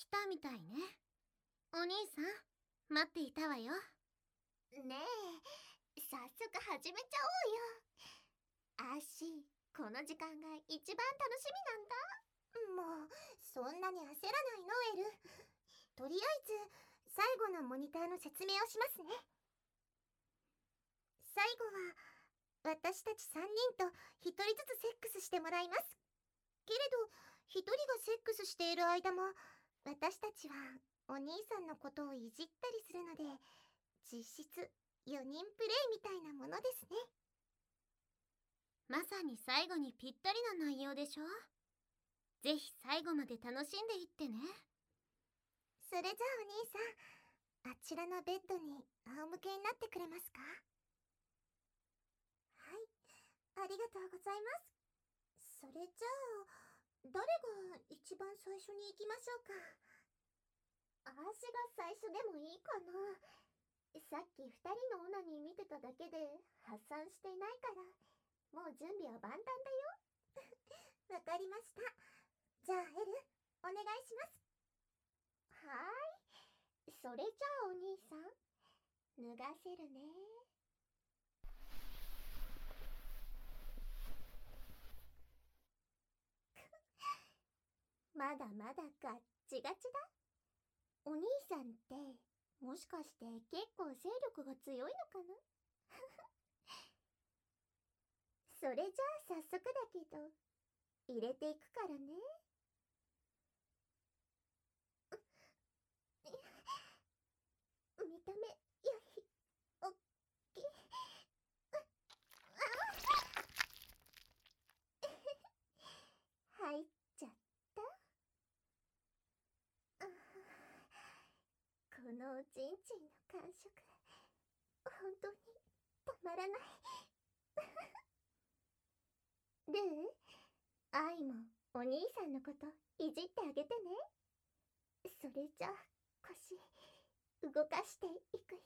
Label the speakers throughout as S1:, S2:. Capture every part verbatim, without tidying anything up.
S1: 来たみたいね。お兄さん、待っていたわよ。
S2: ねえ、早速始めちゃおうよ。アーシー、この時間が一番楽しみなんだ。もうそんなに焦らないの、エル。とりあえず最後のモニターの説明をしますね。最後は私たちさんにんとひとりずつセックスしてもらいます。けれどひとりがセックスしている間も私たちはお兄さんのことをいじったりするので、実質よにんプレイみたいなものですね。
S1: まさに最後にぴったりな内容でしょ。ぜひ最後まで楽しんでいってね。
S2: それじゃあお兄さん、あちらのベッドに仰向けになってくれますか？はい、ありがとうございます。それじゃあ誰が一番最初に行きましょうか。あーしが最初でもいいかな。さっきふたりのオナニー見てただけで発散していないから、もう準備は万端だよ。わかりました。じゃあエル、お願いします。はーい、それじゃあお兄さん、脱がせるね。まだまだガッチガチだ。お兄さんってもしかして結構勢力が強いのかな。それじゃあ早速だけど入れていくからね。見た目やひおっきい。入っちゃった。このおちんちんの感触、本当にたまらない。ルー、アイもお兄さんのこといじってあげてね。それじゃあ腰動かしていくよ。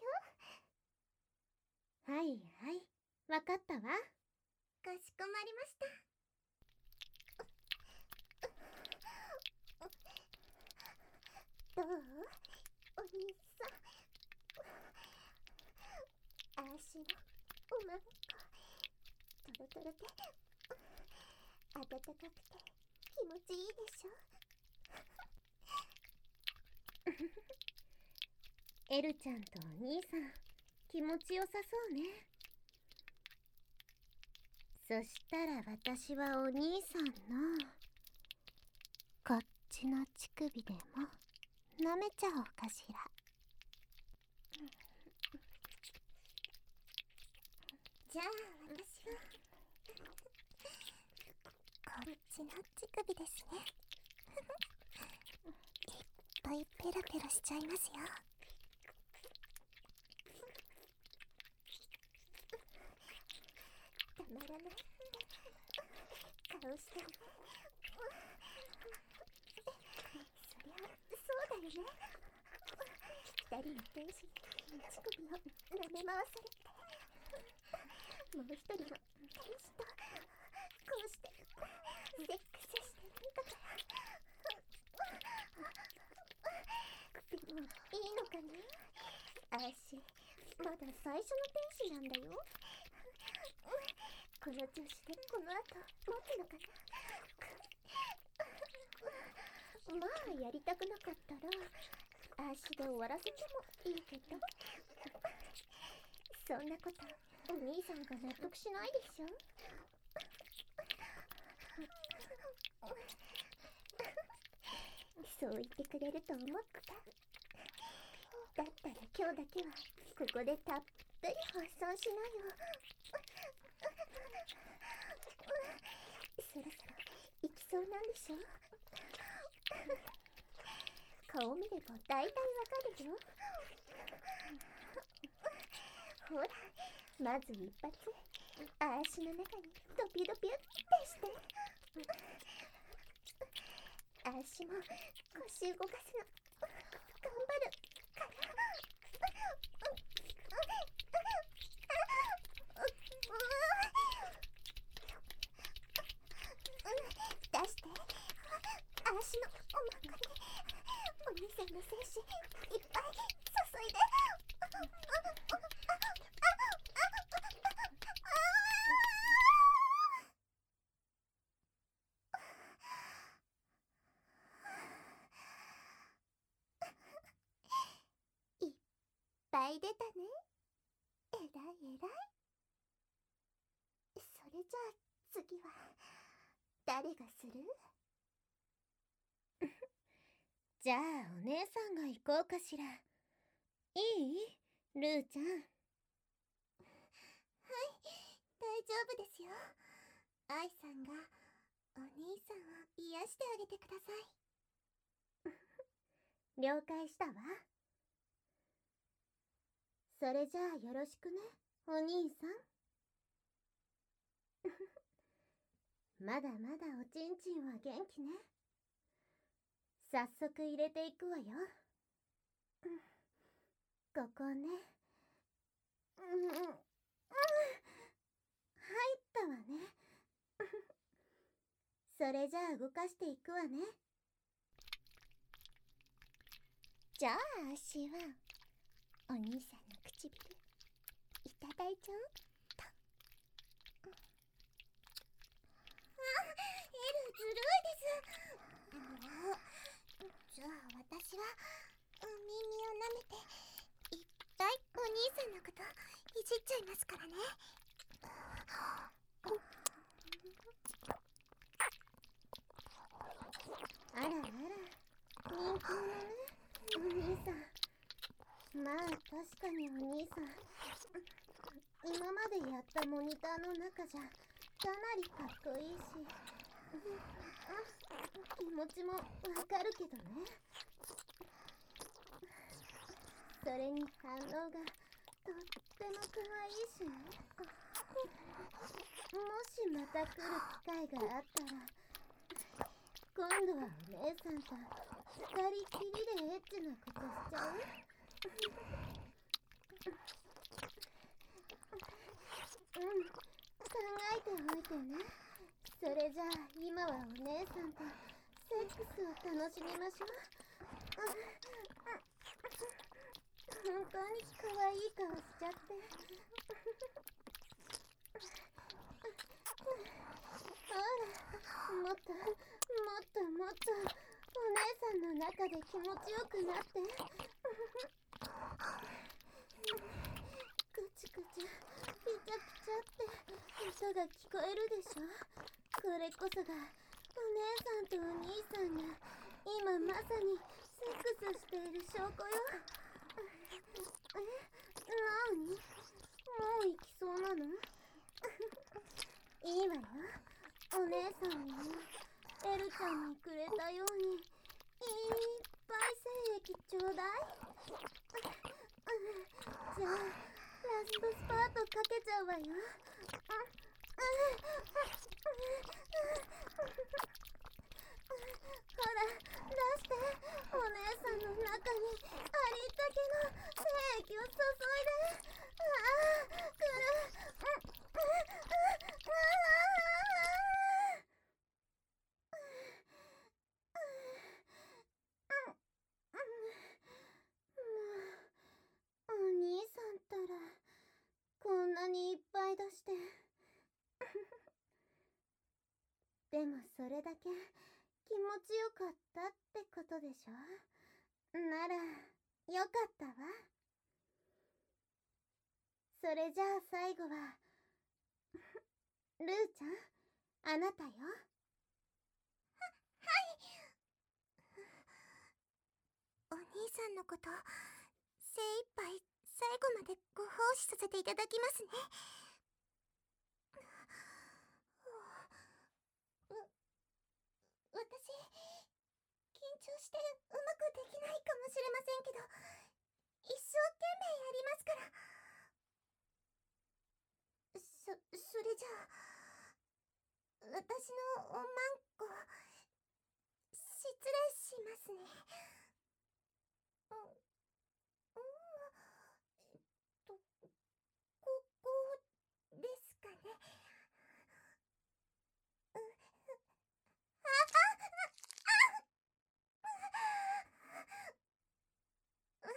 S1: はいはい、わかったわ。
S2: かしこまりました。どう？お兄さん。あーしのおまんこ、トロトロで温かくて気持ちいいでしょ。
S1: エルちゃんとお兄さん、気持ちよさそうね。そしたら私はお兄さんのこっちの乳首でも舐めちゃおうかしら。
S2: じゃあ私はこっちの乳首ですね。いっぱいペラペラしちゃいますよ。たまらない顔してるね。そりゃそうだよね。二人の天使に乳首を舐め回されて、もう一人の天使とこうしてセックスしてるんだから。でもいいのかな。あーしまだ最初の天使なんだよ。この調子でこの後持つのかな。まあやりたくなかったらあーしで終わらせてもいいけど、そんなことお兄さんが納得しないでしょ。そう言ってくれると思った。だったら今日だけはここでたっぷり発散しなよ。そろそろ行きそうなんでしょ。顔見れば大体わかるよ。ほら、まず一発足の中にドピドピュってして。足も腰動かすの頑張るから。出して足のおまんこにおじゃあ次は誰がする？
S1: じゃあお姉さんが行こうかしら。いい？ルーちゃん。はい、
S2: 大丈夫ですよ。愛さんがお兄さんを癒してあげてください。
S1: 了解したわ。それじゃあよろしくね、お兄さん。まだまだおちんちんは元気ね。早速入れていくわよ。ここね。うんうん、入ったわね。それじゃあ動かしていくわね。じゃあ足はお兄さんの唇いただいちゃうと。
S2: あ、エルずるいです。もうじゃあ私はお耳を舐めていっぱいお兄さんのこといじっちゃいますからね。
S1: あらあら、人気者ね、お兄さん。まあ確かにお兄さん、今までやったモニターの中じゃかなりかっこいいし、気持ちもわかるけどね。それに反応がとっても可愛いしね。もしまた来る機会があったら、今度はお姉さんと二人きりでエッチなことしちゃう？うん、考えておいてね。それじゃあ今はお姉さんとセックスを楽しみましょう。本当に可愛い顔しちゃって。ほら、もっともっともっとお姉さんの中で気持ちよくなって。くちくち、ピチャピチャって音が聞こえるでしょ。これこそがお姉さんとお兄さんが今まさにセックスしている証拠よ。え、なに？もう行きそうなの？いいわよ。お姉さんにもエルちゃんにくれたようにいっぱい精液ちょうだい。じゃあラストスパートかけちゃうわよ。ほら出して、お姉さんの中にありったけの精液を注いで。ああ、くる。お兄さんったらこんなにいっぱい出してでもそれだけ気持ちよかったってことでしょ。ならよかったわ。それじゃあ最後はルーちゃん、あなたよ。は、
S2: はい。お兄さんのこと精一杯最後までご奉仕させていただきますね。私、緊張してうまくできないかもしれませんけど、一生懸命やりますから。そ、それじゃあ、私のおまんこ、失礼しますね。うん、うん、えっと、ここですかね。うん、あ、あ、あ、あ、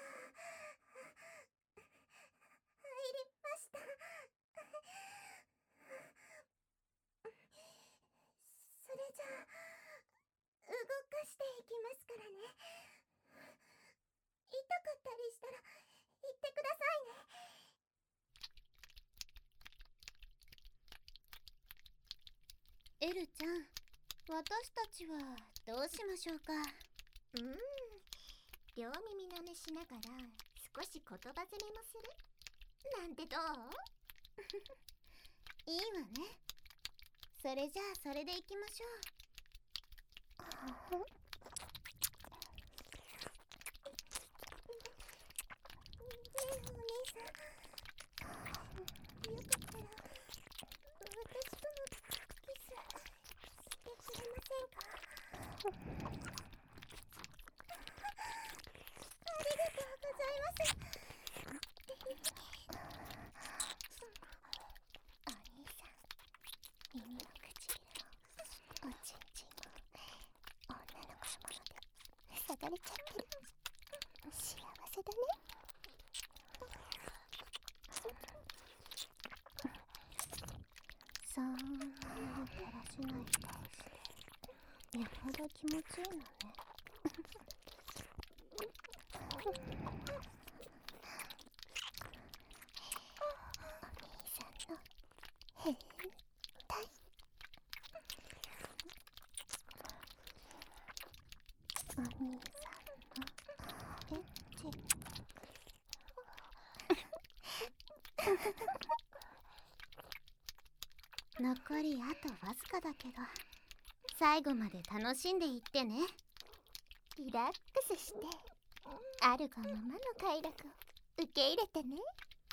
S2: 入りました。それじゃあ、動かしていきますからね。痛かったりしたら言ってくださいね。
S1: エルちゃん、私たちはどうしましょうか。
S2: うーん、両耳舐めしながら少し言葉攻めもするなんてどう？
S1: いいわね。それじゃあそれでいきましょう。
S2: ねえお姉さん、よかったら私ともキスしてくれませんか？ありがとうございます。お兄さん、耳の唇もおちんちんも女の子のもので塞がれちゃってる。幸せだね。
S1: そんなにだらしない顔してよほど気持ちいいのね。
S2: お兄さんの変態。
S1: お兄さんのエッチ。残りあとわずかだけど、最後まで楽しんでいってね。
S2: リラックスしてあるがままの快楽を受け入れてね。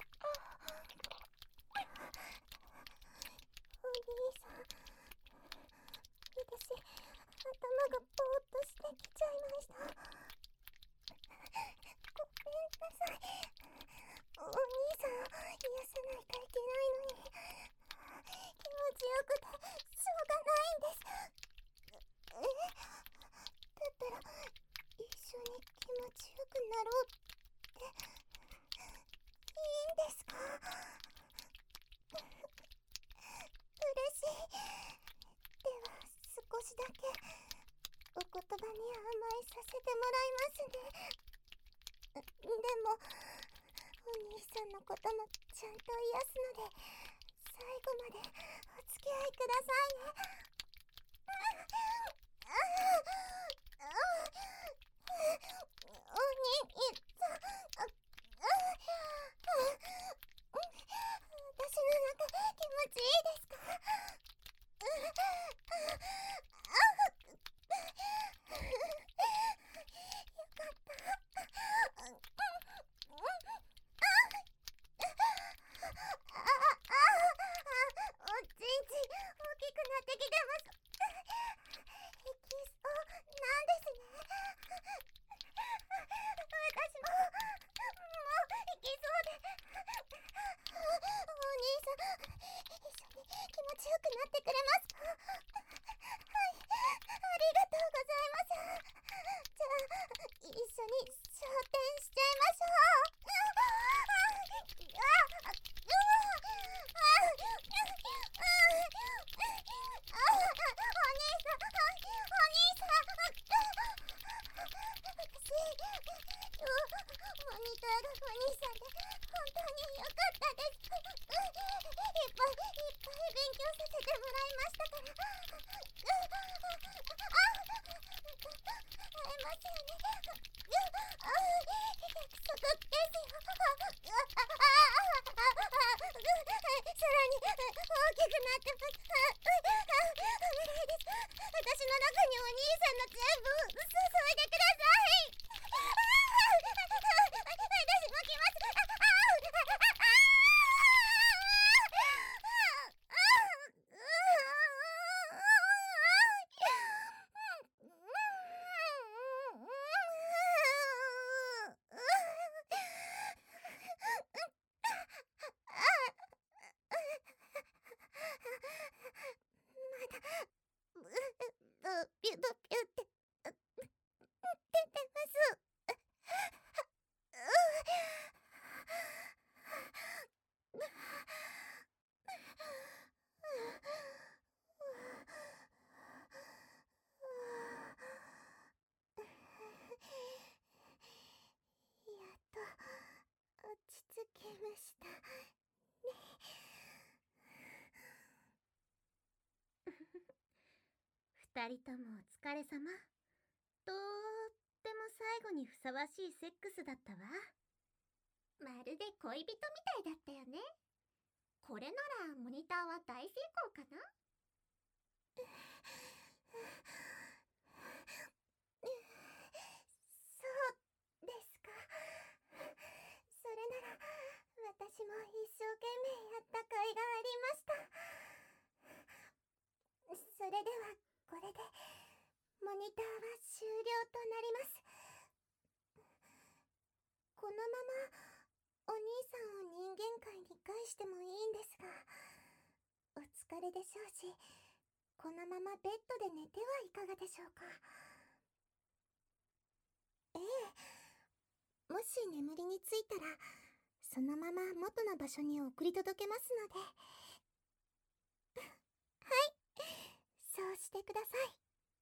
S2: お兄さん、私頭がぼーっとしてきちゃいました。ごめんなさい。お兄さんを癒さないといけないのに気持ちよくてしょうがないんです。え、だったら一緒に気持ちよくなろうっていいんですか？嬉しい。では少しだけお言葉に甘えさせてもらいますね。でもお兄さんのこともちゃんと癒すので最後までお付き合いくださいね。お兄さん、私の中気持ちいいですか？よかった。おちんちん大きくなってきてます。いきそうなんですね。私ももういきそうで。お兄さん、一緒に気持ちよくなってくれますか？はい、ありがとうございます。じゃあ一緒に昇天しちゃいましょう。モニターがお兄さんで本当に良かったです。いっぱいいっぱい勉強させてもらいましたから。会えますよね。約束ですよ。さらに大きくなってます。お願いです。私の中にお兄さんの全部注いでください。私も来ます。ピュピュピュって出てます。やっと落ち着きましたね。
S1: 二人ともお疲れ様。とっても最後にふさわしいセックスだったわ。
S2: まるで恋人みたいだったよね。これならモニターは大成功かな。そうですか。それなら私も一生懸命やった甲斐がありました。それではこれでモニターは終了となります。このままお兄さんを人間界に返してもいいんですが、お疲れでしょうし、このままベッドで寝てはいかがでしょうか。ええ、もし眠りについたらそのまま元の場所に送り届けますので。はい、そうしてください。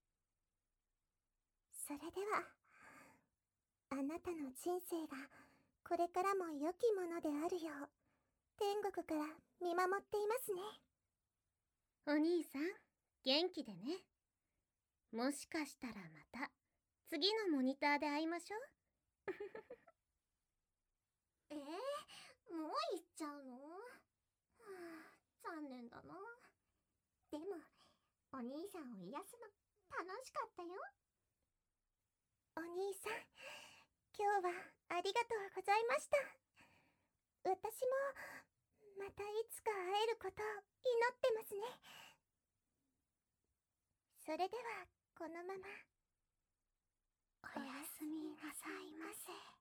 S2: それでは、あなたの人生がこれからも良きものであるよう天国から見守っていますね。
S1: お兄さん、元気でね。もしかしたらまた次のモニターで会いましょう。
S2: えー、もう行っちゃうの？はあ、残念だな。でもお兄さんを癒すの楽しかったよ。お兄さん、今日はありがとうございました。私もまたいつか会えることを祈ってますね。それではこのままおやすみなさいませ。